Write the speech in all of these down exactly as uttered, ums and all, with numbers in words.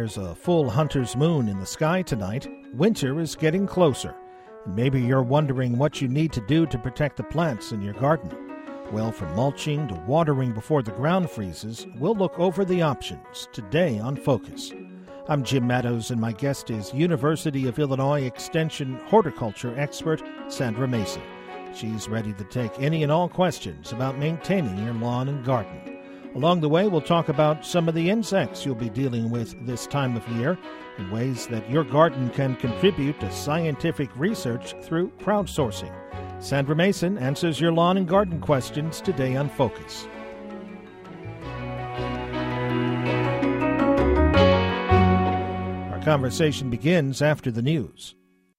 there's a full hunter's moon in the sky tonight, winter is getting closer. And maybe you're wondering what you need to do to protect the plants in your garden. Well, from mulching to watering before the ground freezes, we'll look over the options today on Focus. I'm Jim Meadows, and my guest is University of Illinois Extension horticulture expert Sandra Mason. She's ready to take any and all questions about maintaining your lawn and garden. Along the way, we'll talk about some of the insects you'll be dealing with this time of year and ways that your garden can contribute to scientific research through crowdsourcing. Sandra Mason answers your lawn and garden questions today on Focus. Our conversation begins after the news.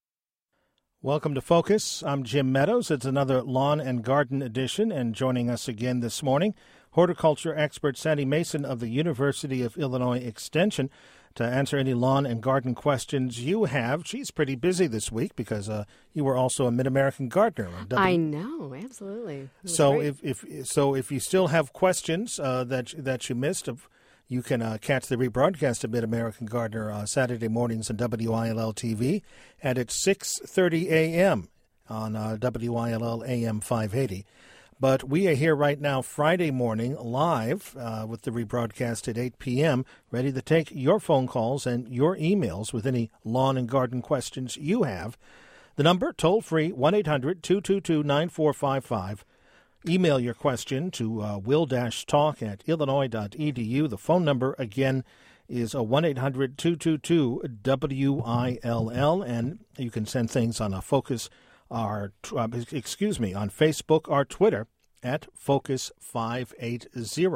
Welcome to Focus. I'm Jim Meadows. It's another lawn and garden edition, and joining us again this morning, horticulture expert Sandy Mason of the University of Illinois Extension to answer any lawn and garden questions you have. She's pretty busy this week because uh, you were also a Mid-American Gardener. On w- I know, absolutely. So if, if so, if you still have questions uh, that that you missed, you can uh, catch the rebroadcast of Mid-American Gardener uh, Saturday mornings on W I L L T V, and it's six thirty a.m. on uh, W I L L A M five eighty. But we are here right now Friday morning live uh, with the rebroadcast at eight p.m., ready to take your phone calls and your emails with any lawn and garden questions you have. The number, toll-free, one eight hundred two two two nine four five five. Email your question to uh, will-talk at illinois dot e d u. The phone number, again, is uh, one eight hundred two two two W I L L, and you can send things on a Focus Our, uh, excuse me, on Facebook or Twitter at Focus five eighty,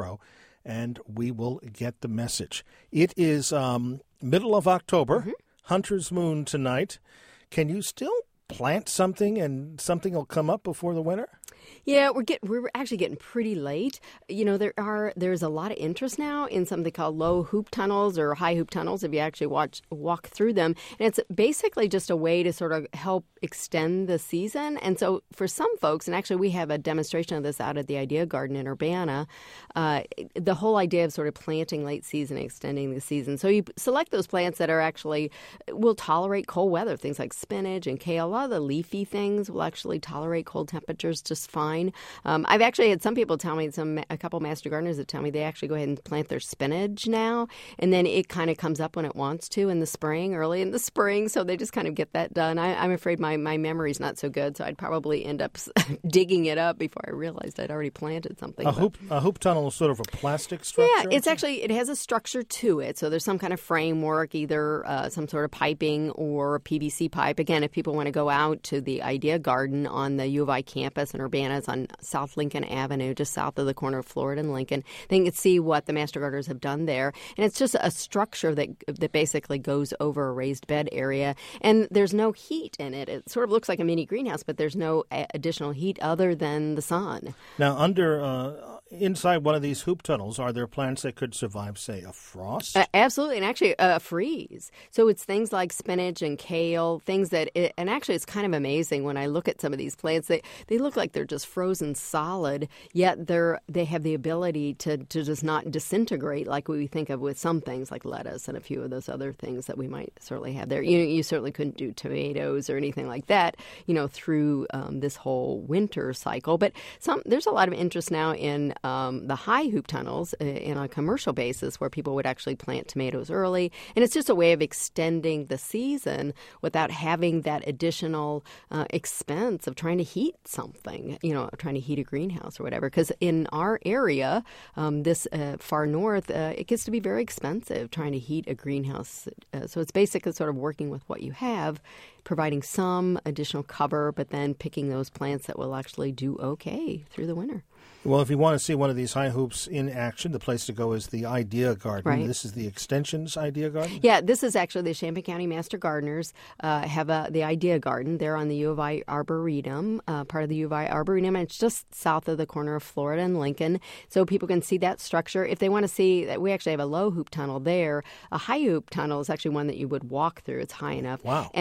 and we will get the message. It is um, middle of October, mm-hmm. Hunter's Moon tonight. Can you still plant something and something will come up before the winter? Yeah, we're get we're actually getting pretty late. You know, there are there's a lot of interest now in something called low hoop tunnels or high hoop tunnels if you actually watch walk through them. And it's basically just a way to sort of help extend the season. And so for some folks, and actually we have a demonstration of this out at the Idea Garden in Urbana, uh, the whole idea of sort of planting late season, extending the season. So you select those plants that are actually will tolerate cold weather, things like spinach and kale. A lot of the leafy things will actually tolerate cold temperatures just fine. Um, I've actually had some people tell me, some a couple master gardeners that tell me they actually go ahead and plant their spinach now, and then it kind of comes up when it wants to in the spring, early in the spring, so they just kind of get that done. I, I'm afraid my, my memory's not so good, so I'd probably end up digging it up before I realized I'd already planted something. A hoop, a hoop tunnel is sort of a plastic structure? Yeah, it's actually, it has a structure to it, so there's some kind of framework, either uh, some sort of piping or a P V C pipe. Again, if people want to go out to the Idea Garden on the U of I campus in Urbana, it's on South Lincoln Avenue, just south of the corner of Florida and Lincoln. They can see what the master gardeners have done there. And it's just a structure that that basically goes over a raised bed area. And there's no heat in it. It sort of looks like a mini greenhouse, but there's no additional heat other than the sun. Now, under uh, inside one of these hoop tunnels, are there plants that could survive, say, a frost? Uh, absolutely, and actually a freeze. So it's things like spinach and kale, things that, it, and actually it's kind of amazing when I look at some of these plants. They they look like they're just frozen solid, yet they're they have the ability to, to just not disintegrate like we think of with some things like lettuce and a few of those other things that we might certainly have there. You you certainly couldn't do tomatoes or anything like that, you know, through um, this whole winter cycle. But some there's a lot of interest now in um, the high hoop tunnels uh, in a commercial basis where people would actually plant tomatoes early. And it's just a way of extending the season without having that additional uh, expense of trying to heat something, you know, trying to heat a greenhouse or whatever. Because in our area, um, this uh, far north, uh, it gets to be very expensive trying to heat a greenhouse. Uh, so it's basically sort of working with what you have, providing some additional cover, but then picking those plants that will actually do okay through the winter. Well, if you want to see one of these high hoops in action, the place to go is the Idea Garden. Right. This is the Extension's Idea Garden? Yeah, this is actually the Champaign County Master Gardeners uh, have a, the Idea Garden. They're on the U of I Arboretum, uh, part of the U of I Arboretum, and it's just south of the corner of Florida and Lincoln, so people can see that structure. If they want to see, that we actually have a low hoop tunnel there. A high hoop tunnel is actually one that you would walk through. It's high enough. Wow. And the students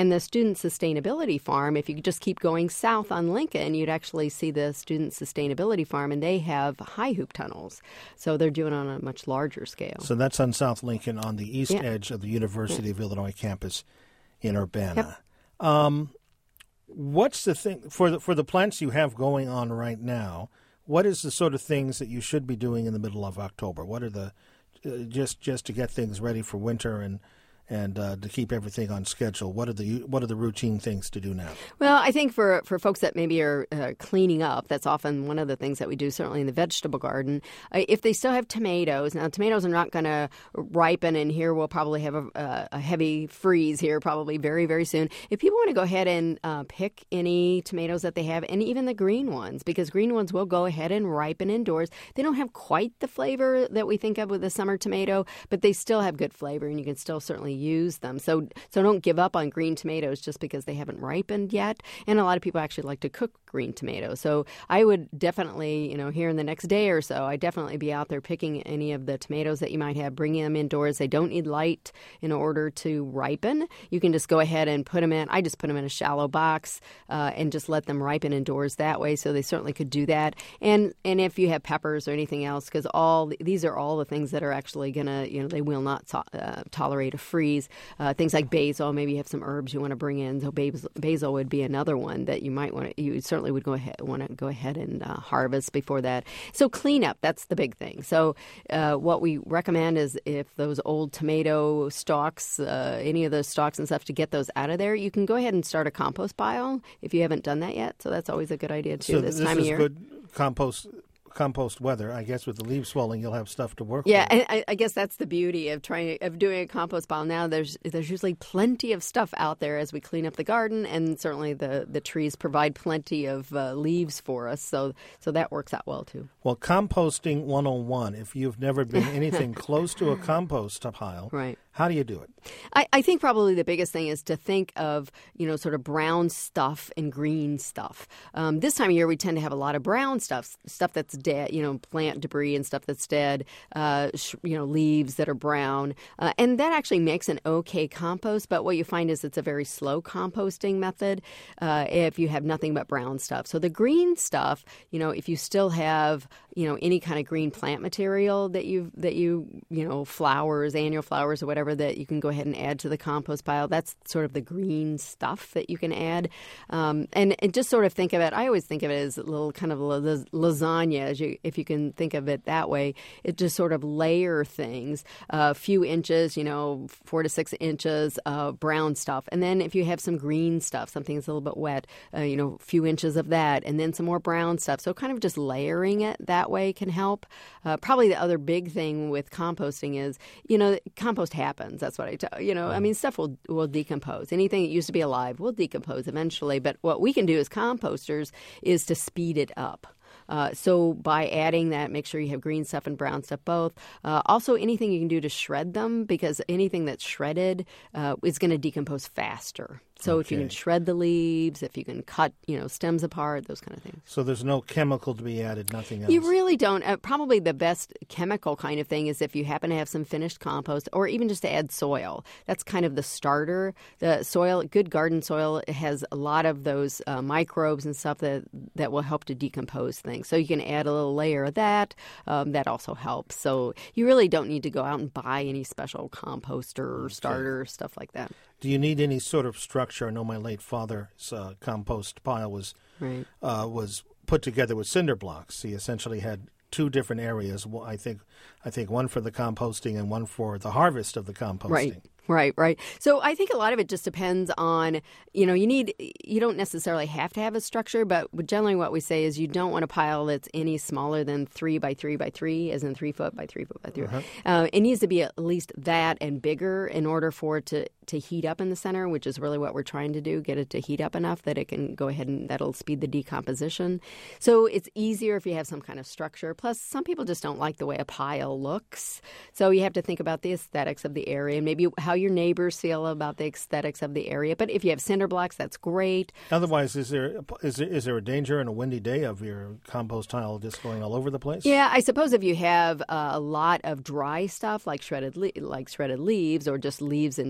Student Sustainability Farm, if you could just keep going south on Lincoln, you'd actually see the Student Sustainability Farm, and they have high hoop tunnels. So they're doing it on a much larger scale. So that's on South Lincoln on the east yeah. edge of the University yeah. of Illinois campus in Urbana. Yep. Um, what's the thing for the, for the plants you have going on right now? What is the sort of things that you should be doing in the middle of October? What are the uh, just just to get things ready for winter and and uh, to keep everything on schedule? What are the what are the routine things to do now? Well, I think for, for folks that maybe are uh, cleaning up, that's often one of the things that we do, certainly in the vegetable garden. Uh, if they still have tomatoes, now tomatoes are not going to ripen, and here we'll probably have a, a heavy freeze here probably very, very soon. If people want to go ahead and uh, pick any tomatoes that they have, and even the green ones, because green ones will go ahead and ripen indoors. They don't have quite the flavor that we think of with a summer tomato, but they still have good flavor, and you can still certainly use them. So so don't give up on green tomatoes just because they haven't ripened yet. And a lot of people actually like to cook green tomatoes. So I would definitely, you know, here in the next day or so, I'd definitely be out there picking any of the tomatoes that you might have, bringing them indoors. They don't need light in order to ripen. You can just go ahead and put them in. I just put them in a shallow box uh, and just let them ripen indoors that way. So they certainly could do that. And and if you have peppers or anything else, because all these are all the things that are actually going to, you know, they will not to- uh, tolerate a freeze. Uh, things like basil, maybe you have some herbs you want to bring in. So basil, basil would be another one that you might want to, you certainly would go ahead, want to go ahead and uh, harvest before that. So cleanup, that's the big thing. So uh, what we recommend is if those old tomato stalks, uh, any of those stalks and stuff, to get those out of there, you can go ahead and start a compost pile if you haven't done that yet. So that's always a good idea too so this, this time of is year. Good compost. compost weather. I guess with the leaves swelling, you'll have stuff to work yeah, with. Yeah, and I, I guess that's the beauty of trying of doing a compost pile now. There's there's usually plenty of stuff out there as we clean up the garden, and certainly the, the trees provide plenty of uh, leaves for us, so so that works out well too. Well, composting one oh one, if you've never been anything close to a compost pile, right. How do you do it? I, I think probably the biggest thing is to think of, you know, sort of brown stuff and green stuff. Um, this time of year, we tend to have a lot of brown stuff, stuff that's dead, you know, plant debris and stuff that's dead, uh, sh- you know, leaves that are brown. Uh, and that actually makes an okay compost. But what you find is it's a very slow composting method uh, if you have nothing but brown stuff. So the green stuff, you know, if you still have, you know, any kind of green plant material that you that you, you know, flowers, annual flowers or whatever, that you can go ahead and add to the compost pile. That's sort of the green stuff that you can add. Um, and, and just sort of think of it, I always think of it as a little kind of lasagna, as you, if you can think of it that way. It just sort of layer things, a uh, few inches, you know, four to six inches of brown stuff. And then if you have some green stuff, something that's a little bit wet, uh, you know, a few inches of that, and then some more brown stuff. So kind of just layering it that way can help. Uh, probably the other big thing with composting is, you know, compost happens. That's what I tell you. know, I mean, stuff will will decompose. Anything that used to be alive will decompose eventually. But what we can do as composters is to speed it up. Uh, so by adding that, make sure you have green stuff and brown stuff both. Uh, also, anything you can do to shred them, because anything that's shredded uh, is going to decompose faster. So okay. if you can shred the leaves, if you can cut, you know, stems apart, those kind of things. So there's no chemical to be added, nothing else? You really don't. Uh, probably the best chemical kind of thing is if you happen to have some finished compost, or even just to add soil. That's kind of the starter. The soil, good garden soil, has a lot of those uh, microbes and stuff that, that will help to decompose things. So you can add a little layer of that. Um, that also helps. So you really don't need to go out and buy any special composter or starter, stuff like that. Do you need any sort of structure? I know my late father's uh, compost pile was right. uh, was put together with cinder blocks. He essentially had two different areas. I think I think one for the composting and one for the harvest of the composting. Right. Right, right. So I think a lot of it just depends on, you know, you need, you don't necessarily have to have a structure, but generally what we say is you don't want a pile that's any smaller than three by three by three, as in three foot by three foot by three. Uh-huh. Uh, it needs to be at least that and bigger in order for it to, to heat up in the center, which is really what we're trying to do, get it to heat up enough that it can go ahead and that'll speed the decomposition. So it's easier if you have some kind of structure. Plus, some people just don't like the way a pile looks. So you have to think about the aesthetics of the area and maybe how your neighbors feel about the aesthetics of the area. But if you have cinder blocks, that's great. Otherwise, is there is there, is there a danger in a windy day of your compost tile just going all over the place? Yeah, I suppose if you have uh, a lot of dry stuff like shredded le- like shredded leaves or just leaves in general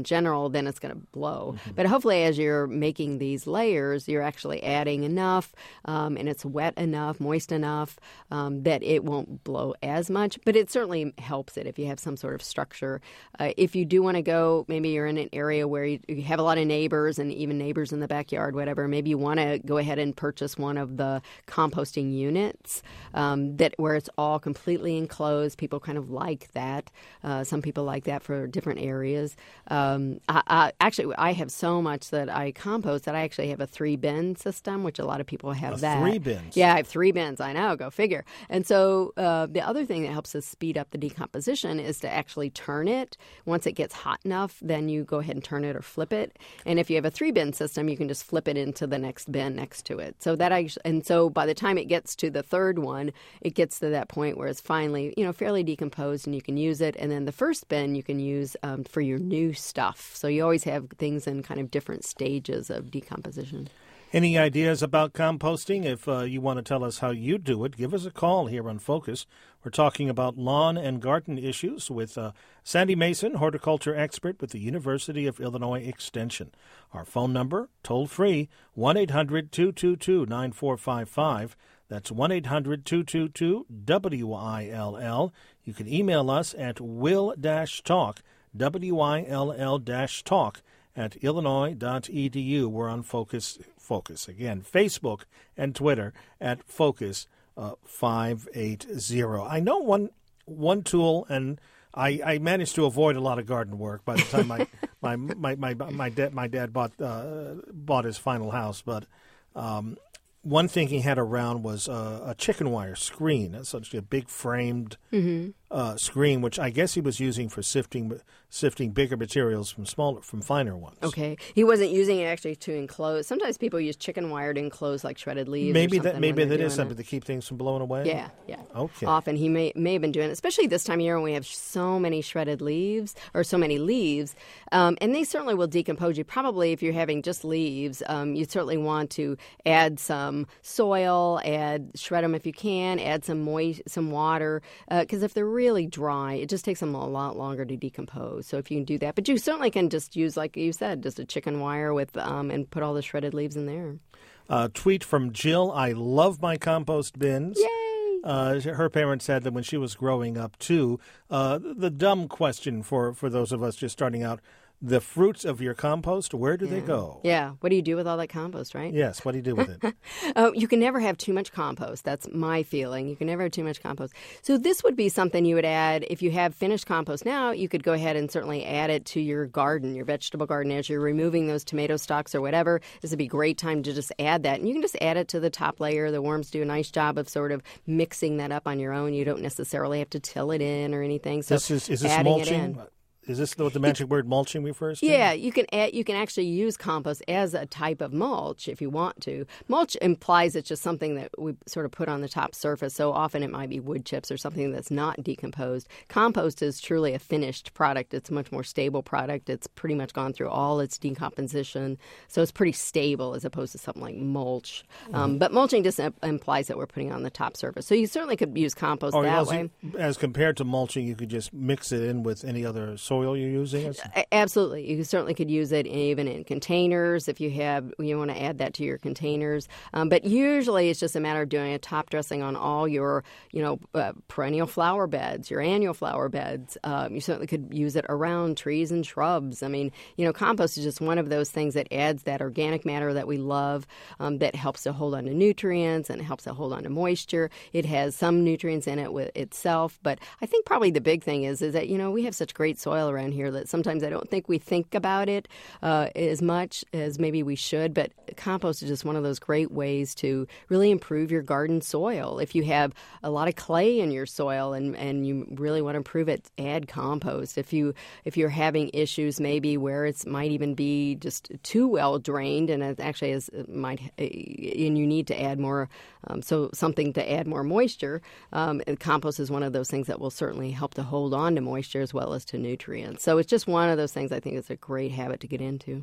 then it's going to blow. Mm-hmm. But hopefully as you're making these layers, you're actually adding enough um, and it's wet enough, moist enough um, that it won't blow as much. But it certainly helps it if you have some sort of structure. Uh, if you do want to go, maybe you're in an area where you, you have a lot of neighbors and even neighbors in the backyard, whatever, maybe you want to go ahead and purchase one of the composting units um, that where it's all completely enclosed. People kind of like that. Uh, some people like that for different areas. Um, I, I, actually, I have so much that I compost that I actually have a three-bin system, which a lot of people have a that. Three bins? Yeah, I have three bins. I know. Go figure. And so uh, the other thing that helps us speed up the decomposition is to actually turn it. Once it gets hot enough, then you go ahead and turn it or flip it. And if you have a three-bin system, you can just flip it into the next bin next to it. So that I, and so by the time it gets to the third one, it gets to that point where it's finally, you know, fairly decomposed and you can use it. And then the first bin you can use um, for your new stuff. So you always have things in kind of different stages of decomposition. Any ideas about composting? If uh, you want to tell us how you do it, give us a call here on Focus. We're talking about lawn and garden issues with uh, Sandy Mason, horticulture expert with the University of Illinois Extension. Our phone number, toll free, one eight hundred two two two nine four five five. That's one eight hundred two two two W I L L. You can email us at will-talk, W I L L talk, at illinois dot e d u. We're on Focus. Focus. Again, Facebook and Twitter at Focus uh, five eighty. I know one one tool, and I, I managed to avoid a lot of garden work by the time my my, my, my, my, dad, my dad bought uh, bought his final house. But um, one thing he had around was uh, a chicken wire screen, essentially a big framed mm-hmm. uh, screen, which I guess he was using for sifting sifting bigger materials from smaller from finer ones. Okay, he wasn't using it actually to enclose. Sometimes people use chicken wire to enclose like shredded leaves. Maybe or that maybe that is it. something to keep things from blowing away. Yeah, yeah. Okay. Often he may may have been doing it, especially this time of year when we have so many shredded leaves or so many leaves, um, and they certainly will decompose. You probably, if you're having just leaves, um, you certainly want to add some soil, add shred them if you can, add some moist some water because uh, if they're really dry, it just takes them a lot longer to decompose. So if you can do that. But you certainly can just use, like you said, just a chicken wire with um, and put all the shredded leaves in there. Uh, tweet from Jill. I love my compost bins. Yay! Uh, her parents said that when she was growing up, too. Uh, the dumb question for, for those of us just starting out, the fruits of your compost, where do yeah. they go? Yeah. What do you do with all that compost, right? Yes. What do you do with it? uh, you can never have too much compost. That's my feeling. You can never have too much compost. So this would be something you would add. If you have finished compost now, you could go ahead and certainly add it to your garden, your vegetable garden, as you're removing those tomato stalks or whatever. This would be a great time to just add that. And you can just add it to the top layer. The worms do a nice job of sort of mixing that up on your own. You don't necessarily have to till it in or anything. So this is, is this adding mulching? It in, Is this what the magic word mulching refers to? Yeah, you can add, you can actually use compost as a type of mulch if you want to. Mulch implies it's just something that we sort of put on the top surface. So often it might be wood chips or something that's not decomposed. Compost is truly a finished product. It's a much more stable product. It's pretty much gone through all its decomposition. So it's pretty stable as opposed to something like mulch. Mm-hmm. Um, but mulching just implies that we're putting on the top surface. So you certainly could use compost or that else way. You, as compared to mulching, you could just mix it in with any other soil you're using? Absolutely. You certainly could use it even in containers if you have you want to add that to your containers. Um, but usually it's just a matter of doing a top dressing on all your, you know, uh, perennial flower beds, your annual flower beds. Um, you certainly could use it around trees and shrubs. I mean, you know, compost is just one of those things that adds that organic matter that we love, um, that helps to hold on to nutrients and helps to hold on to moisture. It has some nutrients in it with itself. But I think probably the big thing is, is that, you know, we have such great soil around here that sometimes I don't think we think about it uh, as much as maybe we should. But compost is just one of those great ways to really improve your garden soil. If you have a lot of clay in your soil and, and you really want to improve it, add compost. If you if you're having issues maybe where it might even be just too well drained and it actually is it might and you need to add more, um, so something to add more moisture. Um, compost is one of those things that will certainly help to hold on to moisture as well as to nutrients. So it's just one of those things I think is a great habit to get into.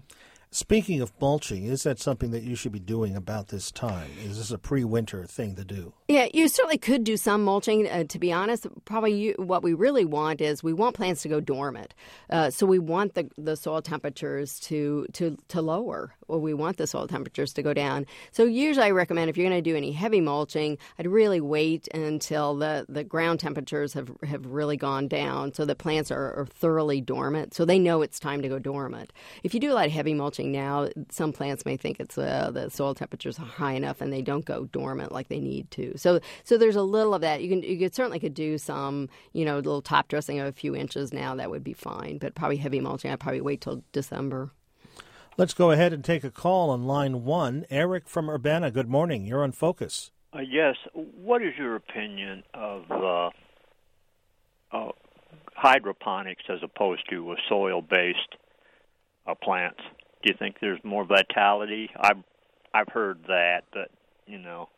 Speaking of mulching, is that something that you should be doing about this time? Is this a pre-winter thing to do? Yeah, you certainly could do some mulching. Uh, to be honest, probably you, what we really want is we want plants to go dormant. Uh, so we want the, the soil temperatures to, to, to lower, or we want the soil temperatures to go down. So usually I recommend if you're going to do any heavy mulching, I'd really wait until the, the ground temperatures have, have really gone down so the plants are, are thoroughly dormant, so they know it's time to go dormant. If you do a lot of heavy mulching now, some plants may think it's uh, the soil temperatures are high enough and they don't go dormant like they need to. So, so there's a little of that. You can, you could certainly could do some, you know, little top dressing of a few inches now. That would be fine. But probably heavy mulching, I'd probably wait till December. Let's go ahead and take a call on line one. Eric from Urbana. Good morning. You're on Focus. Uh, yes. What is your opinion of uh, uh, hydroponics as opposed to uh, soil-based uh, plants? Do you think there's more vitality? I've I've heard that, but you know,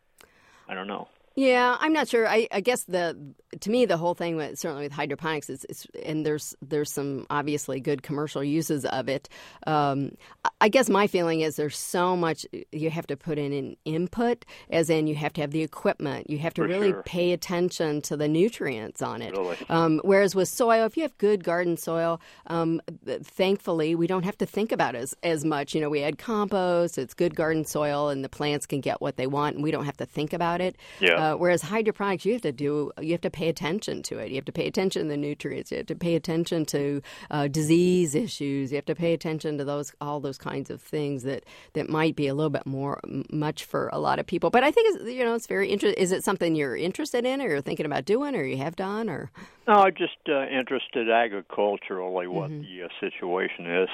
I don't know. Yeah, I'm not sure. I, I guess the to me the whole thing with certainly with hydroponics is, is and there's there's some obviously good commercial uses of it. Um, I guess my feeling is there's so much you have to put in an input, as in you have to have the equipment, you have to For really sure. pay attention to the nutrients on it. Really? Um, whereas with soil, if you have good garden soil, um, thankfully we don't have to think about it as as much. You know, we add compost, it's good garden soil, and the plants can get what they want, and we don't have to think about it. Yeah. Uh, whereas hydroponics, you have to do, you have to pay attention to it. You have to pay attention to the nutrients. You have to pay attention to uh, disease issues. You have to pay attention to those, all those kinds of things that, that might be a little bit more much for a lot of people. But I think it's, you know, it's very interesting. Is it something you're interested in, or you're thinking about doing, or you have done, or? No, I'm just uh, interested agriculturally what mm-hmm. the uh, situation is.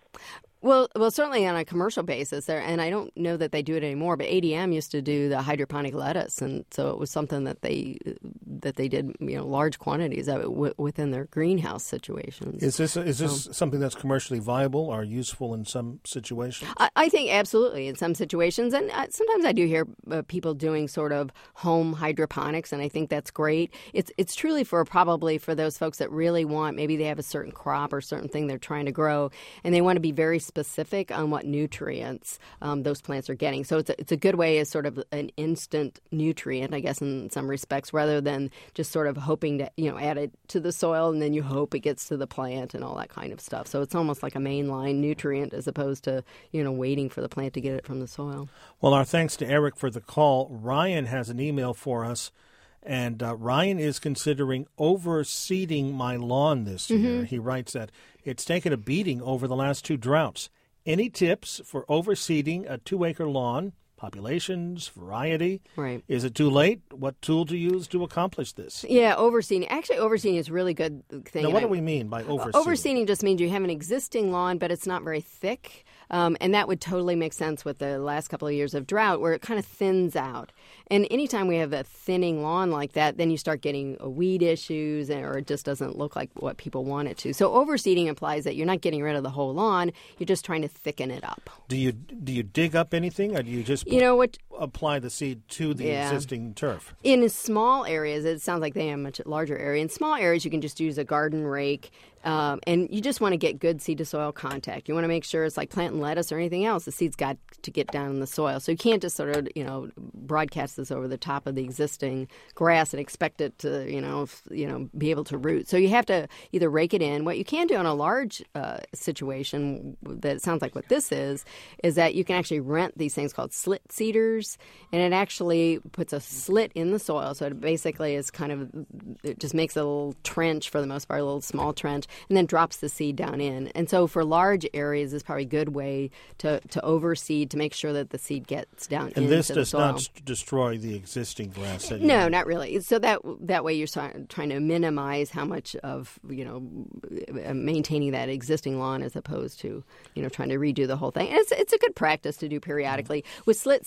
Well, well, certainly on a commercial basis, there, and I don't know that they do it anymore. But A D M used to do the hydroponic lettuce, and so it was something that they that they did, you know, large quantities of it w- within their greenhouse situations. Is this is this um, something that's commercially viable or useful in some situations? I, I think absolutely in some situations, and I, sometimes I do hear uh, people doing sort of home hydroponics, and I think that's great. It's it's truly for probably for those folks that really want, maybe they have a certain crop or certain thing they're trying to grow, and they want to be very specific on what nutrients um, those plants are getting. So it's a, it's a good way as sort of an instant nutrient, I guess, in some respects, rather than just sort of hoping to, you know, add it to the soil and then you hope it gets to the plant and all that kind of stuff. So it's almost like a mainline nutrient as opposed to, you know, waiting for the plant to get it from the soil. Well, our thanks to Eric for the call. Ryan has an email for us. And uh, Ryan is considering overseeding my lawn this year. Mm-hmm. He writes that it's taken a beating over the last two droughts. Any tips for overseeding a two-acre lawn? Populations, variety. Right. Is it too late? What tool to use to accomplish this? Yeah, overseeding. Actually, overseeding is a really good thing. Now, what do we mean by overseeding? Overseeding just means you have an existing lawn, but it's not very thick. Um, and that would totally make sense with the last couple of years of drought where it kind of thins out. And anytime we have a thinning lawn like that, then you start getting weed issues or it just doesn't look like what people want it to. So overseeding implies that you're not getting rid of the whole lawn. You're just trying to thicken it up. Do you do you dig up anything or do you just you know what, apply the seed to the yeah. existing turf? In small areas, it sounds like they have a much larger area. In small areas, you can just use a garden rake. Um, and you just want to get good seed-to-soil contact. You want to make sure it's like planting lettuce or anything else. The seed's got to get down in the soil. So you can't just sort of, you know, broadcast this over the top of the existing grass and expect it to, you know, f- you know, be able to root. So you have to either rake it in. What you can do in a large uh, situation that sounds like what this is, is that you can actually rent these things called slit seeders, and it actually puts a slit in the soil. So it basically is kind of, it just makes a little trench for the most part, a little small trench, and then drops the seed down in. And so for large areas, it's probably a good way to, to overseed to make sure that the seed gets down into the soil. And this does not st- destroy the existing grass? That you no, have. Not really. So that that way you're trying to minimize how much of, you know, maintaining that existing lawn as opposed to, you know, trying to redo the whole thing. And it's, it's a good practice to do periodically. Mm-hmm. With slit seeders, they're a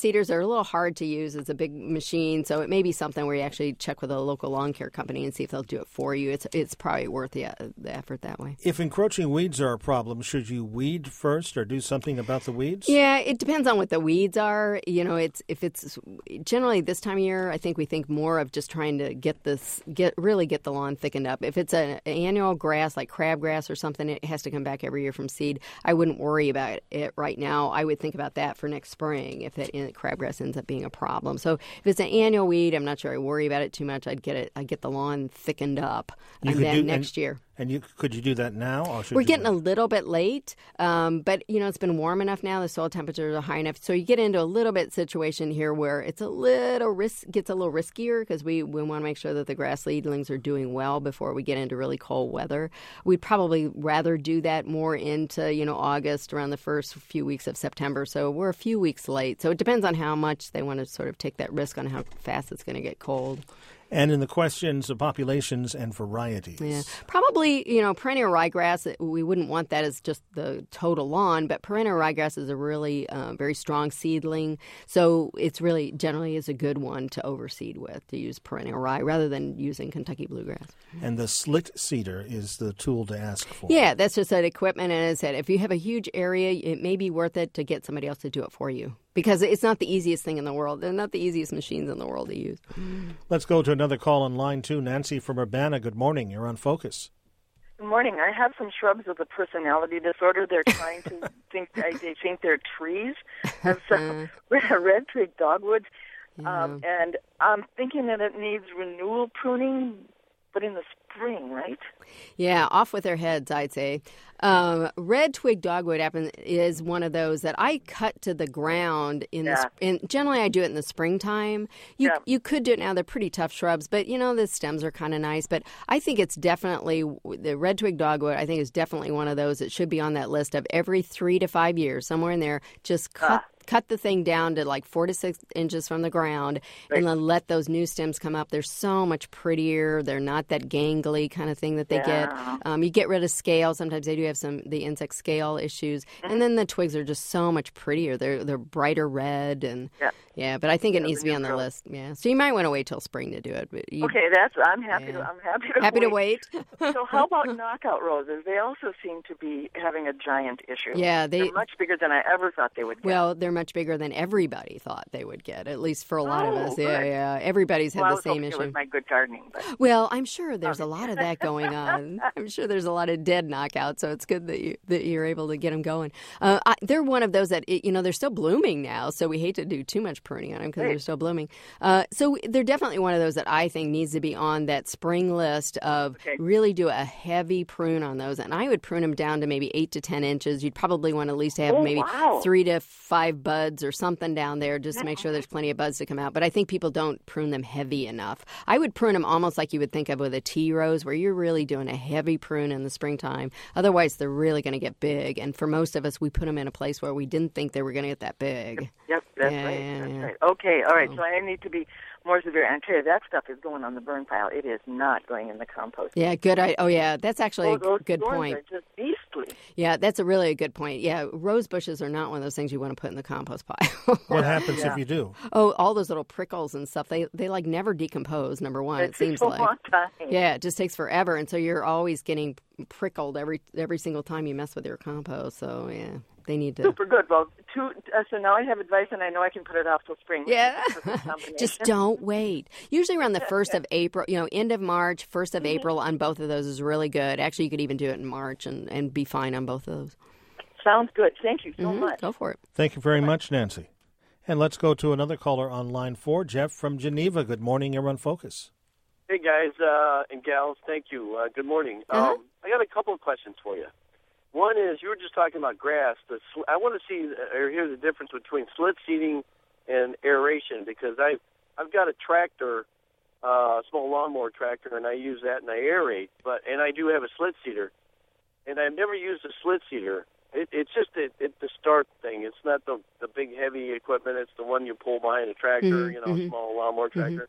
a little hard to use. It's a big machine, so it may be something where you actually check with a local lawn care company and see if they'll do it for you. It's it's probably worth the, the effort that way. If encroaching weeds are a problem, should you weed first or do something about the weeds? Yeah, it depends on what the weeds are. You know, it's if it's generally this time of year, I think we think more of just trying to get this, get really get the lawn thickened up. If it's an annual grass like crabgrass or something, it has to come back every year from seed. I wouldn't worry about it right now. I would think about that for next spring if that crabgrass ends up being a problem. So if it's an annual weed, I'm not sure I worry about it too much. I'd get it. I get the lawn thickened up, you and then do, next and, year. And you could you do that now? Or should We're you getting wait? a little bit late, um, but you know it's been warm enough now. The soil temperatures are high enough, so you get into a little bit situation here where it's a little risk gets a little riskier because we, we want to make sure that the grass seedlings are doing well before we get into really cold weather. We'd probably rather do that more into you know August, around the first few weeks of September. So we're a few weeks late. So it depends on how much they want to sort of take that risk on how fast it's going to get cold. And in the questions of populations and varieties. Yeah, probably, you know, perennial ryegrass, we wouldn't want that as just the total lawn, but perennial ryegrass is a really uh, very strong seedling. So it's really generally is a good one to overseed with, to use perennial rye rather than using Kentucky bluegrass. And the slit seeder is the tool to ask for. Yeah, that's just that equipment. And as I said, if you have a huge area, it may be worth it to get somebody else to do it for you. Because it's not the easiest thing in the world. They're not the easiest machines in the world to use. Let's go to another call on line two. Nancy from Urbana, good morning. You're on Focus. Good morning. I have some shrubs with a personality disorder. They're trying to think, they think they're trees. I have some red twig dogwoods. Yeah. Um, and I'm thinking that it needs renewal pruning, but in the spring, right? Yeah, off with their heads, I'd say. Um, red twig dogwood happen, is one of those that I cut to the ground in Yeah. the. In, generally, I do it in the springtime. You Yeah. you could do it now. They're pretty tough shrubs, but you know the stems are kind of nice. But I think it's definitely the red twig dogwood. I think is definitely one of those that should be on that list of every three to five years, somewhere in there. Just cut. Ah. Cut the thing down to like four to six inches from the ground, Right. and then let those new stems come up. They're so much prettier. They're not that gangly kind of thing that they Yeah. get. Um, you get rid of scale. Sometimes they do have some the insect scale issues, and then the twigs are just so much prettier. They're they're brighter red and Yeah. yeah. But I think it Yeah, needs to the be on the neutral. list. Yeah, so you might want to wait till spring to do it. But you, Okay, that's. I'm happy. Yeah. To, I'm happy to happy wait. to wait. So how about knockout roses? They also seem to be having a giant issue. Yeah, they- They're much bigger than I ever thought they would get. Well, they're much bigger than everybody thought they would get, at least for a lot Oh, of us. Yeah, good. yeah. Everybody's had well, I the was same hoping issue. it was my good gardening, but Well, I'm sure there's a lot of that going on. I'm sure there's a lot of dead knockouts, so it's good that you that you're able to get them going. Uh, I, they're one of those that you know they're still blooming now, so we hate to do too much pruning on them because Right. they're still blooming. Uh, so they're definitely one of those that I think needs to be on that spring list of Okay. really do a heavy prune on those, and I would prune them down to maybe eight to ten inches. You'd probably want to at least have Oh, maybe wow. three to five buds or something down there just to make sure there's plenty of buds to come out. But I think people don't prune them heavy enough. I would prune them almost like you would think of with a tea rose, where you're really doing a heavy prune in the springtime. Otherwise, they're really going to get big. And for most of us, we put them in a place where we didn't think they were going to get that big. yep, that's Yeah, right. yeah, That's yeah. right. Okay, all right. So- So I need to be more severe. And I tell you, that stuff is going on the burn pile. It is not going in the compost. Yeah, good. I, oh, yeah, that's actually Oh, a those good thorns point. are just beastly. Yeah, that's a really a good point. Yeah, rose bushes are not one of those things you want to put in the compost pile. What happens Yeah. if you do? Oh, all those little prickles and stuff, they they like never decompose, number one, It it seems takes a like. long time. Yeah, it just takes forever, and so you're always getting prickled every every single time you mess with your compost. So yeah, they need to. Super good. Well, two, uh, so now I have advice, and I know I can put it off till spring. Yeah, It's a perfect combination. just don't wait. Usually around the first of April, you know, end of March, first of April on both of those is really good. Actually, you could even do it in March and, and be fine on both of those. Sounds good. Thank you so Mhm, much. Go for it. Thank you very much, Nancy. And let's go to another caller on line four. Jeff from Geneva. Good morning. You're on Focus. Hey, guys uh, and gals. Thank you. Uh, good morning. Uh-huh. Um, I got a couple of questions for you. One is, you were just talking about grass. The sl- I want to see or hear the difference between slit seeding and aeration, because I've, I've got a tractor, uh, a small lawnmower tractor, and I use that and I aerate. But and I do have a slit seeder, and I've never used a slit seeder. It, it's just it, it, the start thing. It's not the the big heavy equipment. It's the one you pull behind a tractor, Mhm, you know, mhm. a small lawnmower tractor.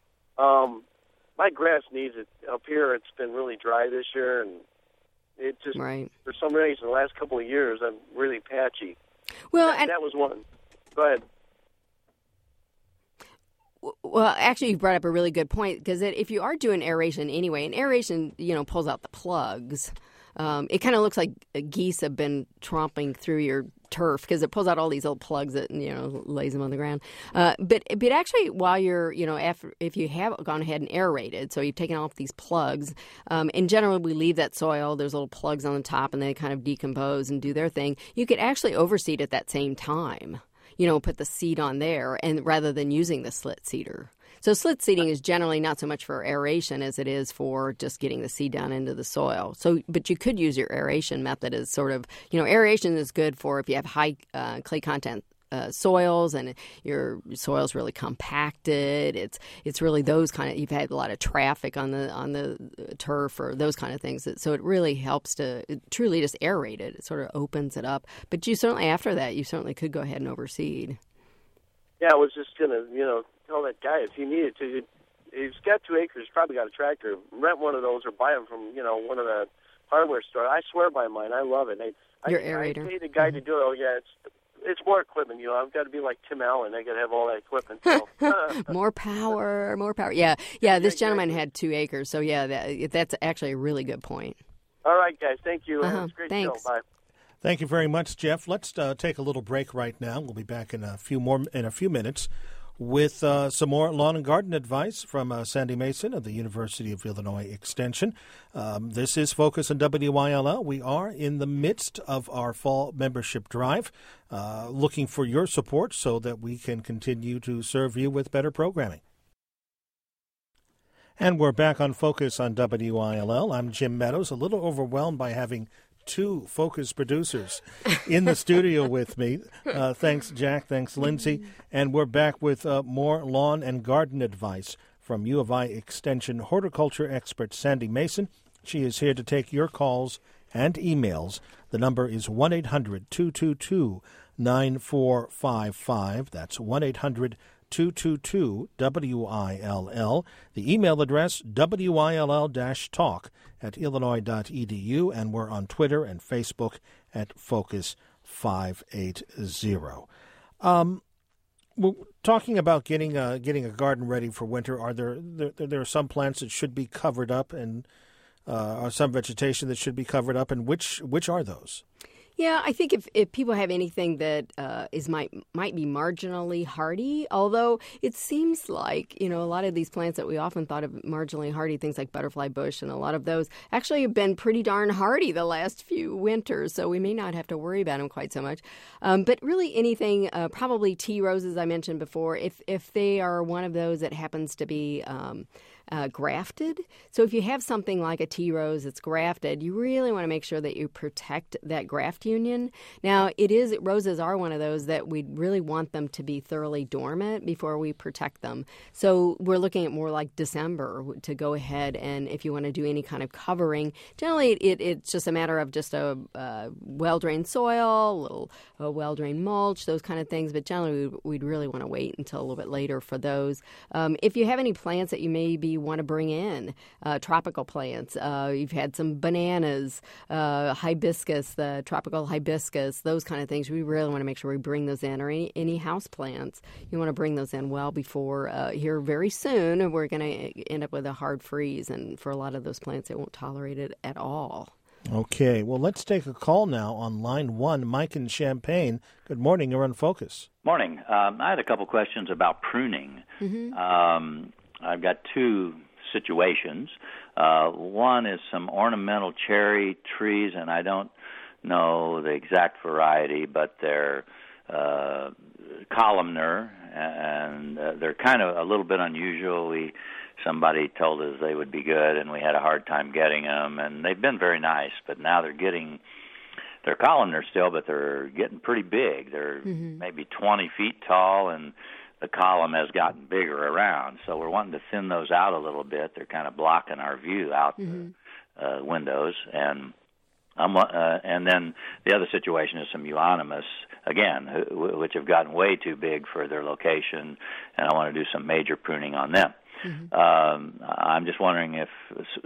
Um, my grass needs it. Up here, it's been really dry this year, and it just, Right. for some reason, the last couple of years, I'm really patchy. Well, that, and that was one. Go ahead. Well, actually, you brought up a really good point, because if you are doing aeration anyway, and aeration, you know, pulls out the plugs, um, it kind of looks like geese have been tromping through your turf, because it pulls out all these old plugs that, you know, lays them on the ground. Uh, but but actually, while you're, you know, after, if you have gone ahead and aerated, so you've taken off these plugs, um, and generally we leave that soil, there's little plugs on the top, and they kind of decompose and do their thing. You could actually overseed at that same time. You know, put the seed on there, and rather than using the slit seeder. So slit seeding is generally not so much for aeration as it is for just getting the seed down into the soil. So, but you could use your aeration method as sort of, you know, aeration is good for if you have high uh, clay content uh, soils and your soil's really compacted. It's it's really those kind of, you've had a lot of traffic on the on the turf or those kind of things. So it really helps to truly just aerate it. It sort of opens it up. But you certainly, after that, you certainly could go ahead and overseed. Yeah, I was just going to, you know, tell that guy if he needed to, he's got two acres, probably got a tractor, rent one of those or buy them from, you know, one of the hardware stores. I swear by mine. I love it. I, Your I, aerator. I paid a guy mm-hmm. to do it. Oh, yeah, it's it's more equipment. You know, I've got to be like Tim Allen. I got to have all that equipment. So. more power, more power. Yeah, yeah. This gentleman had two acres, so yeah, that, that's actually a really good point. All right, guys. Thank you. Uh-huh. It's a great Thanks. show. Bye. Thank you very much, Jeff. Let's uh, take a little break right now. We'll be back in a few more in a few minutes with uh, some more lawn and garden advice from uh, Sandy Mason of the University of Illinois Extension. Um, this is Focus on W Y L L. We are in the midst of our fall membership drive, uh, looking for your support so that we can continue to serve you with better programming. And we're back on Focus on W Y L L. I'm Jim Meadows, a little overwhelmed by having two Focus producers in the studio with me. Uh, thanks, Jack. Thanks, Lindsay. And we're back with uh, more lawn and garden advice from U of I Extension horticulture expert Sandy Mason. She is here to take your calls and emails. The number is one eight hundred two two two nine four five five. That's one eight hundred two two two W I L L. The email address, W I L L talk at illinois dot e d u, and we're on Twitter and Facebook at Focus five eighty. Um, we're talking about getting a, getting a garden ready for winter. Are there there, there are some plants that should be covered up, and uh, are some vegetation that should be covered up, and which which are those? Yeah, I think if, if people have anything that uh, is might might be marginally hardy, although it seems like, you know, a lot of these plants that we often thought of marginally hardy, things like butterfly bush and a lot of those actually have been pretty darn hardy the last few winters, so we may not have to worry about them quite so much. Um, but really anything, uh, probably tea roses I mentioned before, if, if they are one of those that happens to be um, Uh, grafted. So if you have something like a tea rose that's grafted, you really want to make sure that you protect that graft union. Now, it is roses are one of those that we really want them to be thoroughly dormant before we protect them. So we're looking at more like December to go ahead, and if you want to do any kind of covering, generally it, it's just a matter of just a, a well-drained soil, a little a well-drained mulch, those kind of things. But generally we'd, we'd really want to wait until a little bit later for those. Um, if you have any plants that you may be want to bring in, uh, tropical plants. Uh, you've had some bananas, uh, hibiscus, the tropical hibiscus, those kind of things. We really want to make sure we bring those in, or any, any house plants. You want to bring those in well before uh, here very soon. We're going to end up with a hard freeze, and for a lot of those plants, they won't tolerate it at all. Okay, well, let's take a call now on line one. Mike in Champaign. Good morning. You're on Focus. Morning. Um, I had a couple questions about pruning. Mm-hmm. Um, I've got two situations. Uh, one is some ornamental cherry trees, and I don't know the exact variety, but they're uh, columnar, and uh, they're kind of a little bit unusual. We somebody told us they would be good, and we had a hard time getting them, and they've been very nice, but now they're getting, they're columnar still, but they're getting pretty big. They're mm-hmm. maybe twenty feet tall, and the column has gotten bigger around, so we're wanting to thin those out a little bit. They're kind of blocking our view out mm-hmm. the uh, windows, and um, uh, and then the other situation is some euonymus, again, who, which have gotten way too big for their location, and I want to do some major pruning on them. Mm-hmm. Um, I'm just wondering if uh,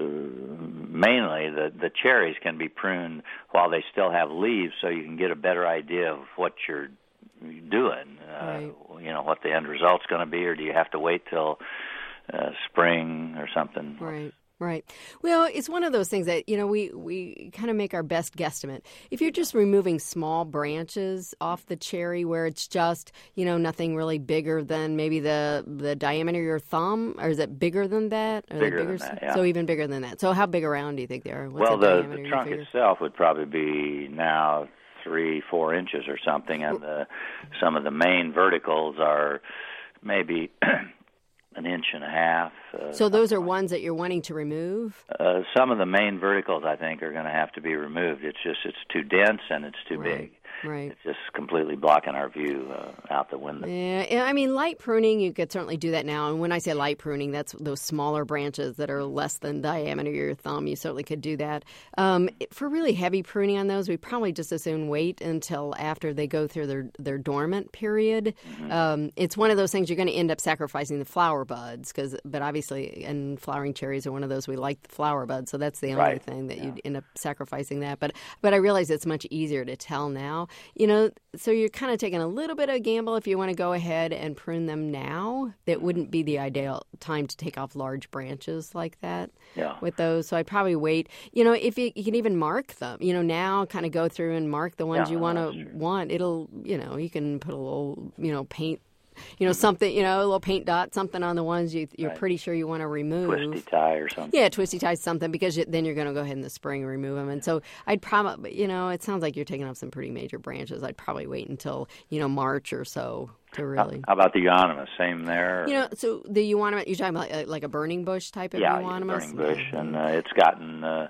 mainly the, the cherries can be pruned while they still have leaves, so you can get a better idea of what you're doing. Uh, right. You know, what the end result's going to be, or do you have to wait till uh, spring or something? Right. Right. Well, it's one of those things that, you know, we, we kind of make our best guesstimate. If you're just removing small branches off the cherry where it's just, you know, nothing really bigger than maybe the the diameter of your thumb, or is it bigger than that? Are bigger, they bigger than that, yeah. So even bigger than that. So how big around do you think they are? What's well, the, the, diameter the trunk you figure? itself would probably be now three, four inches or something, and the, some of the main verticals are maybe an inch and a half. Uh, So those are ones that you're wanting to remove? Uh, some of the main verticals, I think, are going to have to be removed. It's just it's too dense and it's too Right. big. Right. It's just completely blocking our view uh, out the window. Yeah, I mean, light pruning, you could certainly do that now. And when I say light pruning, that's those smaller branches that are less than diameter of your thumb. You certainly could do that. Um, for really heavy pruning on those, we probably just as soon wait until after they go through their, their dormant period. Mm-hmm. Um, it's one of those things you're going to end up sacrificing the flower buds, cause, but obviously, and flowering cherries are one of those we like the flower buds, so that's the only right. thing that yeah. you'd end up sacrificing that. But, but I realize it's much easier to tell now. You know, so you're kind of taking a little bit of a gamble if you want to go ahead and prune them now. That wouldn't be the ideal time to take off large branches like that yeah. with those. So I'd probably wait. You know, if you, you can even mark them, you know, now kind of go through and mark the ones yeah, you want to want. It'll, you know, you can put a little, you know, paint, you know, something, you know, a little paint dot, something on the ones you, you're right. pretty sure you want to remove. Twisty tie or something. Yeah, twisty tie something, because you, then you're going to go ahead in the spring and remove them. And so I'd probably, you know, it sounds like you're taking off some pretty major branches. I'd probably wait until, you know, March or so to really. How, how about the euonymus? Same there? You know, so the euonymus, you're talking about like, like a burning bush type of yeah, euonymus? Yeah, burning bush. And uh, it's gotten uh,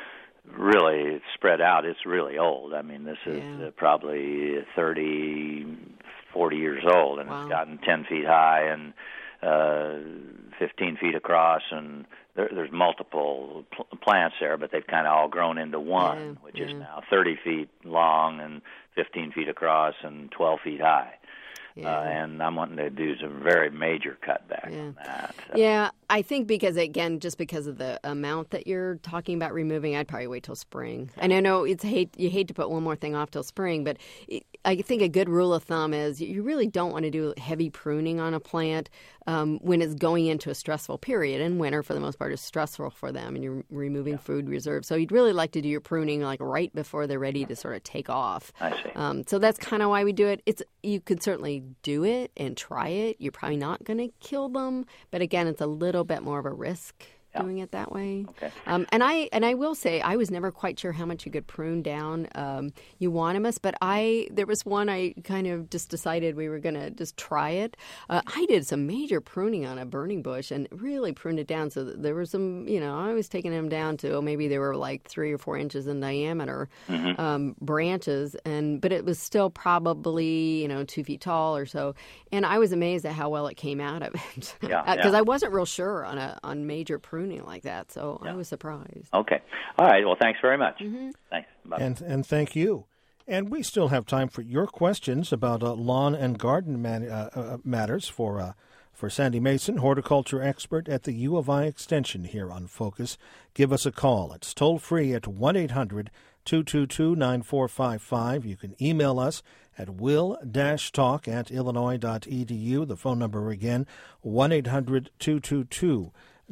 really spread out. It's really old. I mean, this is yeah. uh, probably thirty, forty years old, and wow. it's gotten ten feet high and uh, fifteen feet across, and there, there's multiple pl- plants there, but they've kind of all grown into one, yeah, which yeah. is now thirty feet long and fifteen feet across and twelve feet high. Yeah. Uh, and I'm wanting to do some very major cutback yeah. on that. So. Yeah, I think because, again, just because of the amount that you're talking about removing, I'd probably wait till spring. And I know it's hate you hate to put one more thing off till spring, but it, I think a good rule of thumb is you really don't want to do heavy pruning on a plant um, when it's going into a stressful period. And winter, for the most part, is stressful for them, and you're removing yeah. food reserves. So you'd really like to do your pruning like right before they're ready to sort of take off. I see. Um, so that's kind of why we do it. It's you could certainly do it and try it. You're probably not going to kill them, but again, it's a little bit more of a risk yeah. doing it that way. Okay. Um, and I and I will say I was never quite sure how much you could prune down um, euonymus, but I there was one I kind of just decided we were going to just try it. Uh, I did some major pruning on a burning bush and really pruned it down so that there was some, you know, I was taking them down to oh, maybe they were like three or four inches in diameter mm-hmm. um, branches, and but it was still probably you know two feet tall or so, and I was amazed at how well it came out of it because yeah, uh, yeah. I wasn't real sure on a on major pruning like that, so yeah. I was surprised. Okay, all right. Well, thanks very much. Mm-hmm. Thanks. Bye. And and thank you. And we still have time for your questions about uh, lawn and garden man, uh, uh, matters for uh, for Sandy Mason, horticulture expert at the U of I Extension here on Focus. Give us a call. It's toll free at one eight hundred two two two nine four five five. You can email us at will dash talk at illinois dot e d u. The phone number again, one eight hundred two two two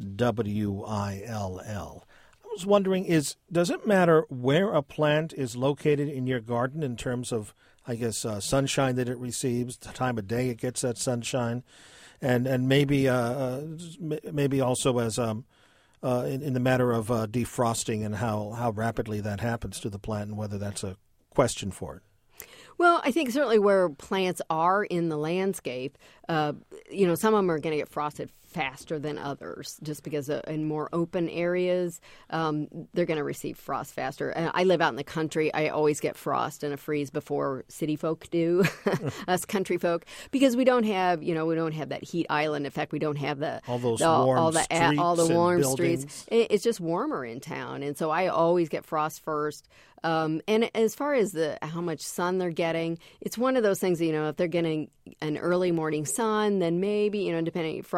W I L L. I was wondering, is does it matter where a plant is located in your garden in terms of, I guess, uh, sunshine that it receives, the time of day it gets that sunshine, and and maybe uh, uh, maybe also as um, uh, in, in the matter of uh, defrosting and how, how rapidly that happens to the plant and whether that's a question for it? Well, I think certainly where plants are in the landscape, uh, you know, some of them are going to get frosted faster than others just because uh, in more open areas, um, they're going to receive frost faster. And I live out in the country. I always get frost and a freeze before city folk do, us country folk, because we don't have, you know, we don't have that heat island. In fact, we don't have the all those the, warm all the, streets all the warm and streets. It's just warmer in town. And so I always get frost first. Um, and as far as the how much sun they're getting, it's one of those things, you know, if they're getting an early morning sun, then maybe, you know, depending, frost tends to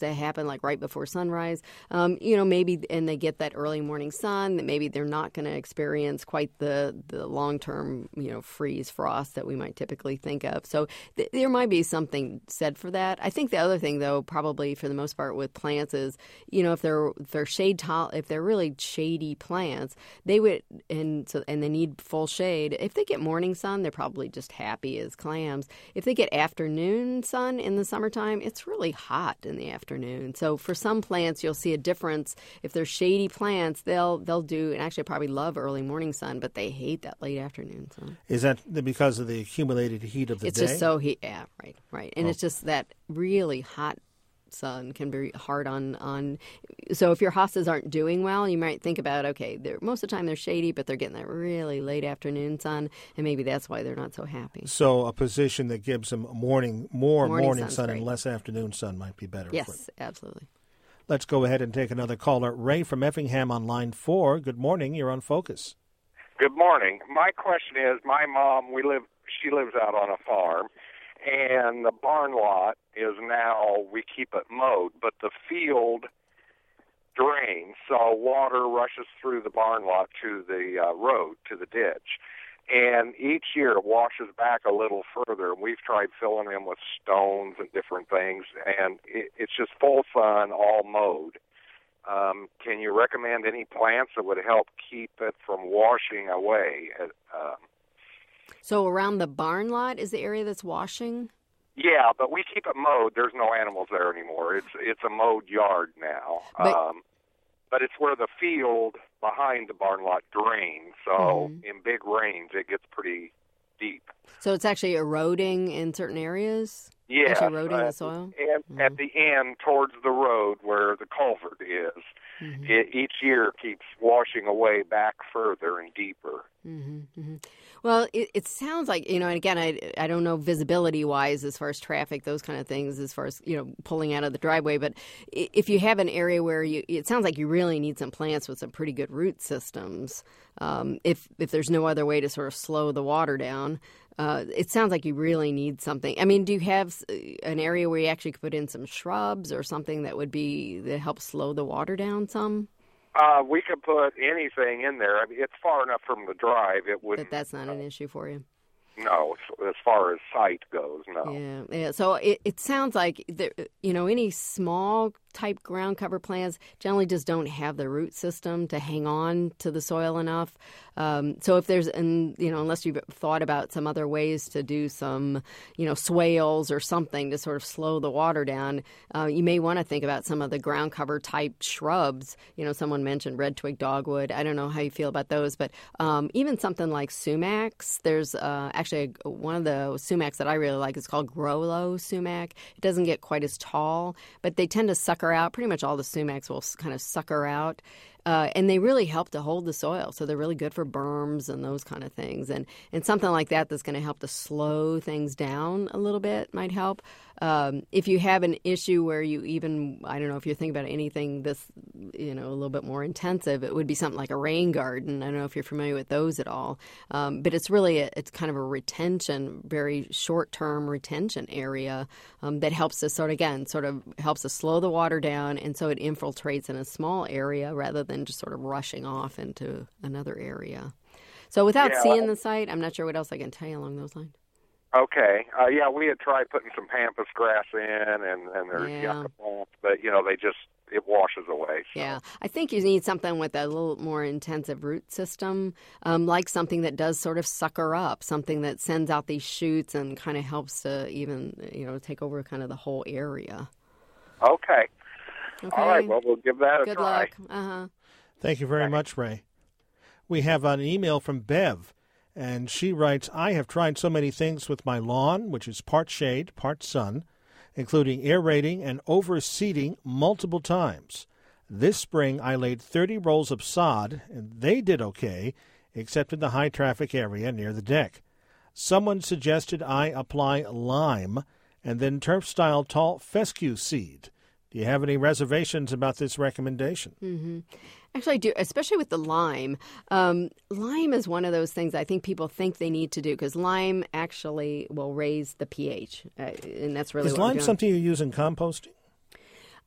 to happen like right before sunrise, um, you know, maybe, and they get that early morning sun, that maybe they're not going to experience quite the, the long-term, you know, freeze frost that we might typically think of. So th- there might be something said for that. I think the other thing, though, probably for the most part with plants is, you know, if they're if they're shade tol- if they're really shady plants, they would, and so and they need full shade. If they get morning sun, they're probably just happy as clams. If they get afternoon sun in the summertime, it's really hot in the afternoon. So for some plants, you'll see a difference. If they're shady plants, they'll they'll do, and actually probably love early morning sun, but they hate that late afternoon sun. Is that because of the accumulated heat of the it's day? It's just so heat. Yeah, right, right. And oh. it's just that really hot sun can be hard on, on. So if your hostas aren't doing well, you might think about, okay, they're, most of the time they're shady, but they're getting that really late afternoon sun, and maybe that's why they're not so happy. So a position that gives them morning, more morning, morning sun great. and less afternoon sun might be better. Yes, for them. Absolutely. Let's go ahead and take another caller. Ray from Effingham on line four. Good morning. You're on Focus. Good morning. My question is, my mom, we live, she lives out on a farm, and the barn lot is now, we keep it mowed, but the field drains, so water rushes through the barn lot to the uh, road, to the ditch. And each year it washes back a little further, and we've tried filling them with stones and different things, and it, it's just full sun, all mowed. Um, can you recommend any plants that would help keep it from washing away? Um, so around the barn lot is the area that's washing? Yeah, but we keep it mowed. There's no animals there anymore. It's it's a mowed yard now. But, um, but it's where the field behind the barn lot drains. So mm-hmm. in big rains, it gets pretty deep. So it's actually eroding in certain areas? Yeah. Actually eroding uh, the soil? And mm-hmm. at the end, towards the road where the culvert is, mm-hmm. it, each year keeps washing away back further and deeper. Mm-hmm, mm-hmm. Well, it, it sounds like, you know, and again, I, I don't know visibility-wise as far as traffic, those kind of things, as far as, you know, pulling out of the driveway. But if you have an area where you, it sounds like you really need some plants with some pretty good root systems. Um, if if there's no other way to sort of slow the water down, uh, it sounds like you really need something. I mean, do you have an area where you actually could put in some shrubs or something that would be, that helps slow the water down some? Uh, we could put anything in there. I mean, it's far enough from the drive. It wouldn't. But that's not uh, an issue for you. No, as far as sight goes, no. Yeah, yeah. So it, it sounds like there, you know, any small type ground cover plants generally just don't have the root system to hang on to the soil enough. Um, so if there's, and you know, unless you've thought about some other ways to do some, you know, swales or something to sort of slow the water down, uh, you may want to think about some of the ground cover type shrubs. You know, someone mentioned red twig dogwood. I don't know how you feel about those, but um, even something like sumacs. There's uh, actually a, one of the sumacs that I really like is called Grollo sumac. It doesn't get quite as tall, but they tend to sucker out. Pretty much all the sumacs will kind of sucker out. Uh, and they really help to hold the soil. So they're really good for berms and those kind of things. And and something like that that's going to help to slow things down a little bit might help. Um, if you have an issue where you even, I don't know, if you're thinking about anything this, you know, a little bit more intensive, it would be something like a rain garden. I don't know if you're familiar with those at all. Um, but it's really, a, it's kind of a retention, very short-term retention area um, that helps to sort of, again, sort of helps to slow the water down. And so it infiltrates in a small area rather than just sort of rushing off into another area. So without yeah, seeing I, the site, I'm not sure what else I can tell you along those lines. Okay. Uh, yeah, we had tried putting some pampas grass in, and, and there's yeah. yucca plants, but, you know, they just, it washes away. So. Yeah. I think you need something with a little more intensive root system, um, like something that does sort of sucker up, something that sends out these shoots and kind of helps to even, you know, take over kind of the whole area. Okay. Okay. All right, well, we'll give that a Good try. luck. Uh-huh. Thank you very Thanks. much, Ray. We have an email from Bev, and she writes, I have tried so many things with my lawn, which is part shade, part sun, including aerating and overseeding multiple times. This spring, I laid thirty rolls of sod, and they did okay, except in the high-traffic area near the deck. Someone suggested I apply lime and then turf-style tall fescue seed. Do you have any reservations about this recommendation? Mm-hmm. Actually, I do, especially with the lime. Um, lime is one of those things I think people think they need to do because lime actually will raise the pH, uh, and that's really is what lime we're doing. something you use in composting?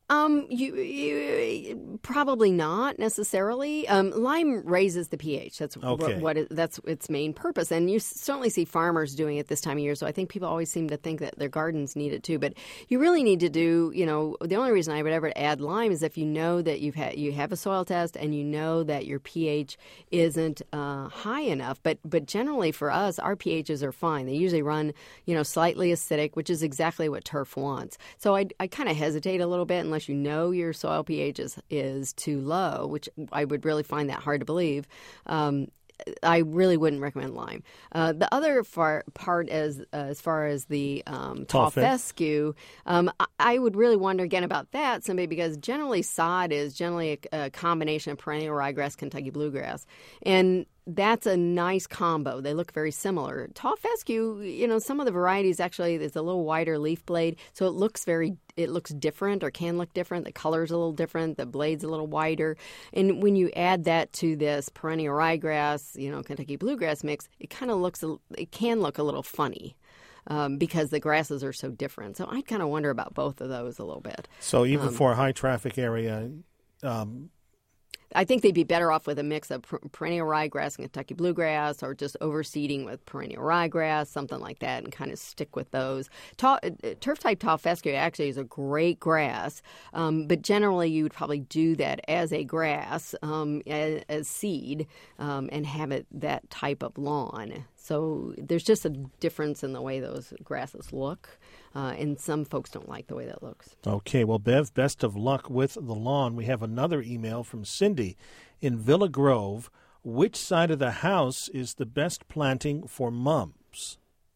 Um, you, you probably not necessarily. Um, lime raises the pH. That's okay. what, what it, that's its main purpose, and you certainly see farmers doing it this time of year. So I think people always seem to think that their gardens need it too. But you really need to do. You know, the only reason I would ever add lime is if you know that you've had you have a soil test and you know that your pH isn't uh, high enough. But but generally for us, our pHs are fine. They usually run you know slightly acidic, which is exactly what turf wants. So I I kind of hesitate a little bit unless you know your soil pH is, is too low, which I would really find that hard to believe. Um, I really wouldn't recommend lime. Uh, the other far, part as uh, as far as the um, tall fescue, um, I, I would really wonder again about that simply because generally sod is generally a, a combination of perennial ryegrass, Kentucky bluegrass, and that's a nice combo. They look very similar. Tall fescue, you know, some of the varieties actually there's a little wider leaf blade, so it looks very it looks different or can look different. The color's a little different. The blade's a little wider. And when you add that to this perennial ryegrass, you know, Kentucky bluegrass mix, it kind of looks it can look a little funny. Um, because the grasses are so different. So I kind of wonder about both of those a little bit. So even um, for a high traffic area, um, I think they'd be better off with a mix of per- perennial ryegrass and Kentucky bluegrass, or just overseeding with perennial ryegrass, something like that, and kind of stick with those. Tall, uh, turf-type tall fescue actually is a great grass, um, but generally you would probably do that as a grass, um, as, as seed, um, and have it that type of lawn. So there's just a difference in the way those grasses look, uh, and some folks don't like the way that looks. Okay, well, Bev, best of luck with the lawn. We have another email from Cindy in Villa Grove. Which side of the house is the best planting for mums?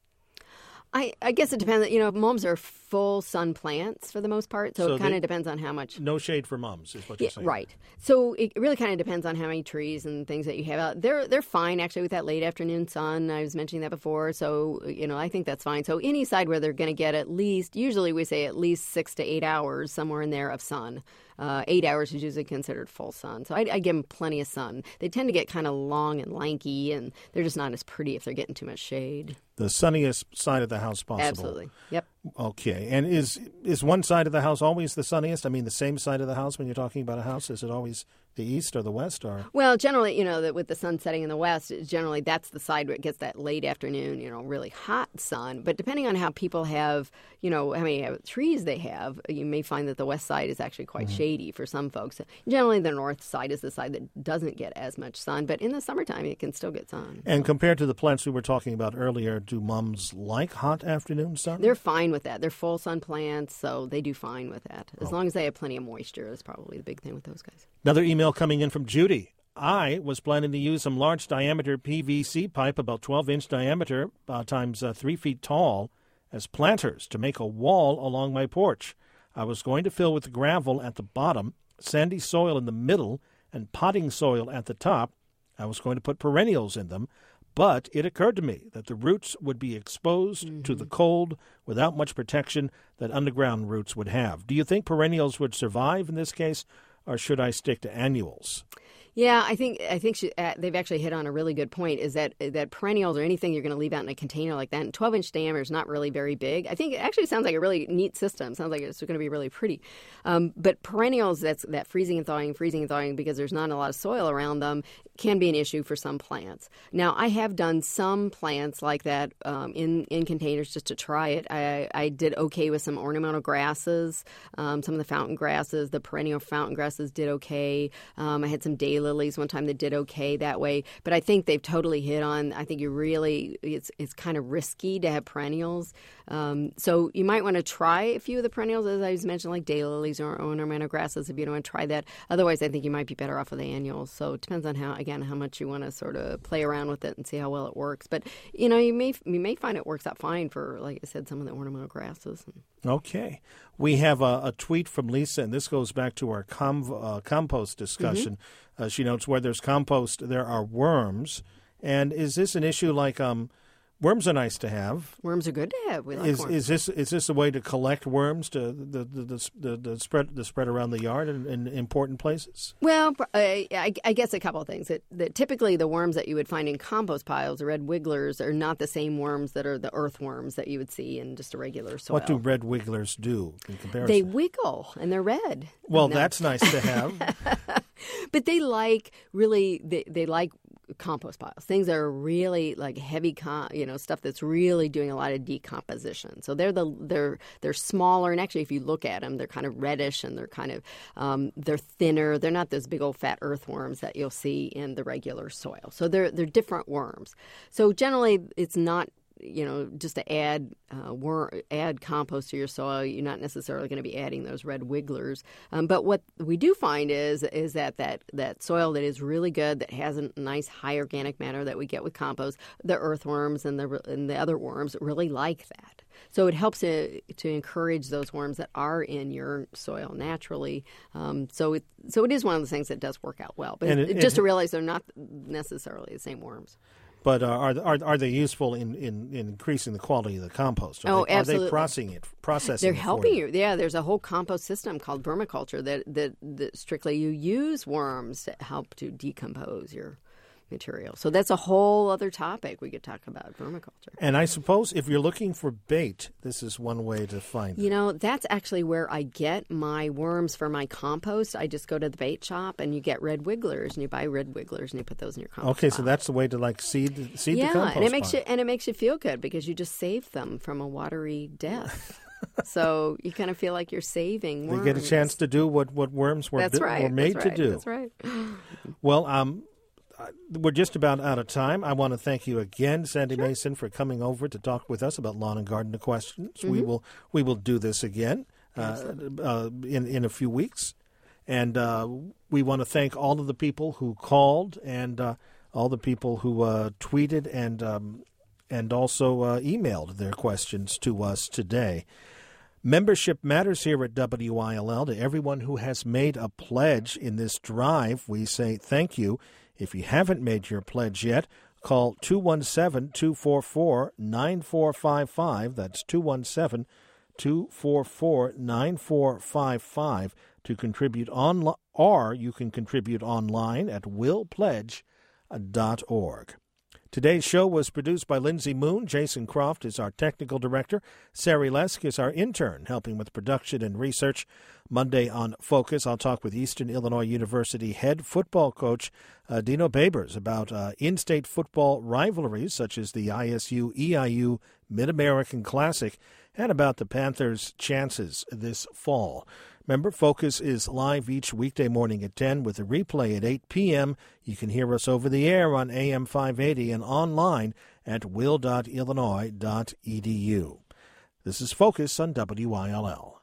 I, I guess it depends. You know, mums are full sun plants for the most part, so, So it kind they- of depends on how much. No shade for mums is what you're Yeah, saying. right. So it really kind of depends on how many trees and things that you have out. They're they're fine actually with that late afternoon sun. I was mentioning that before. So you know I think that's fine. So any side where they're going to get at least, usually we say at least six to eight hours somewhere in there of sun. Uh, eight hours is usually considered full sun. So I, I give them plenty of sun. They tend to get kind of long and lanky, and they're just not as pretty if they're getting too much shade. The sunniest side of the house possible. Absolutely. Yep. Okay. And is is one side of the house always the sunniest? I mean, the same side of the house when you're talking about a house? Is it always the east or the west? Or Well, generally, you know, that with the sun setting in the west, generally that's the side where it gets that late afternoon, you know, really hot sun. But depending on how people have, you know, how many trees they have, you may find that the west side is actually quite Mm-hmm. shady for some folks. Generally, the north side is the side that doesn't get as much sun. But in the summertime, it can still get sun. And compared to the plants we were talking about earlier, do mums like hot afternoon sun? They're fine with that. They're full sun plants, so they do fine with that. As Oh. long as they have plenty of moisture is probably the big thing with those guys. Another email coming in from Judy. I was planning to use some large diameter P V C pipe, about twelve inch diameter, uh, times uh, three feet tall, as planters to make a wall along my porch. I was going to fill with gravel at the bottom, sandy soil in the middle, and potting soil at the top. I was going to put perennials in them, but it occurred to me that the roots would be exposed mm-hmm. to the cold without much protection that underground roots would have. Do you think perennials would survive in this case, or should I stick to annuals? Yeah, I think I think she, uh, they've actually hit on a really good point. Is that that perennials or anything you're going to leave out in a container like that, and twelve inch diameter is not really very big. I think it actually sounds like a really neat system. Sounds like it's going to be really pretty. Um, but perennials, that's that freezing and thawing, freezing and thawing, because there's not a lot of soil around them, can be an issue for some plants. Now, I have done some plants like that um, in in containers just to try it. I, I did okay with some ornamental grasses, um, some of the fountain grasses, the perennial fountain grasses did okay. Um, I had some daylilies one time that did okay that way, but I think they've totally hit on. I think you really it's it's kind of risky to have perennials, um, so you might want to try a few of the perennials, as I was mentioned, like daylilies or ornamental grasses if you don't want to try that. Otherwise, I think you might be better off with the annuals. So it depends on how again how much you want to sort of play around with it and see how well it works. But you know you may you may find it works out fine for, like I said, some of the ornamental grasses. Okay. We have a, a tweet from Lisa, and this goes back to our com, uh, compost discussion. Mm-hmm. Uh, she notes, where there's compost, there are worms. And is this an issue like um, Worms are nice to have. Worms are good to have. We like Is worms. is this is this a way to collect worms to the the, the, the, the spread the spread around the yard in, in important places? Well, I, I I guess a couple of things. That, that typically the worms that you would find in compost piles, the red wigglers, are not the same worms that are the earthworms that you would see in just a regular soil. What do red wigglers do in comparison? They wiggle, and they're red. Well, No. that's nice to have. But they like really they, they like compost piles, things that are really like heavy, com- you know, stuff that's really doing a lot of decomposition. So they're the they're they're smaller, and actually, if you look at them, they're kind of reddish and they're kind of um, they're thinner. They're not those big old fat earthworms that you'll see in the regular soil. So they're they're different worms. So generally, it's not. You know, just to add uh, worm, add compost to your soil, you're not necessarily going to be adding those red wigglers. Um, but what we do find is is that, that that soil that is really good, that has a nice high organic matter that we get with compost, the earthworms and the and the other worms really like that. So it helps to to encourage those worms that are in your soil naturally. Um, so it so it is one of the things that does work out well. But And it, it- just it- to realize they're not necessarily the same worms. But uh, are, are are they useful in, in, in increasing the quality of the compost? Are Oh, they, Are absolutely. they processing it? Processing They're it for helping you? you. Yeah, there's a whole compost system called vermiculture that, that, that strictly you use worms to help to decompose your material. So that's a whole other topic we could talk about, vermiculture. And I suppose if you're looking for bait, this is one way to find You it. know, that's actually where I get my worms for my compost. I just go to the bait shop and you get red wigglers, and you buy red wigglers and you put those in your compost. Okay, so pile. that's the way to like seed seed yeah, the compost. and it makes pile. you and it makes you feel good because you just saved them from a watery death. So you kind of feel like you're saving They worms. get a chance to do what, what worms were, That's bu- right. were made that's to right, do. That's right. Well, um, uh, we're just about out of time. I want to thank you again, Sandy Mason, for coming over to talk with us about lawn and garden questions. We Mm-hmm. will we will do this again uh, uh, in in a few weeks, and uh, we want to thank all of the people who called and uh, all the people who uh, tweeted and um, and also uh, emailed their questions to us today. Membership matters here at W I L L. To everyone who has made a pledge in this drive, we say thank you. If you haven't made your pledge yet, call two one seven, two four four, nine four five five. That's two one seven, two four four, nine four five five to contribute online, or you can contribute online at will pledge dot org. Today's show was produced by Lindsay Moon. Jason Croft is our technical director. Sari Lesk is our intern, helping with production and research. Monday on Focus, I'll talk with Eastern Illinois University head football coach uh, Dino Babers about uh, in-state football rivalries such as the I S U E I U Mid-American Classic and about the Panthers' chances this fall. Remember, Focus is live each weekday morning at ten with a replay at eight p.m. You can hear us over the air on A M five eighty and online at will dot illinois dot e d u. This is Focus on W I L L.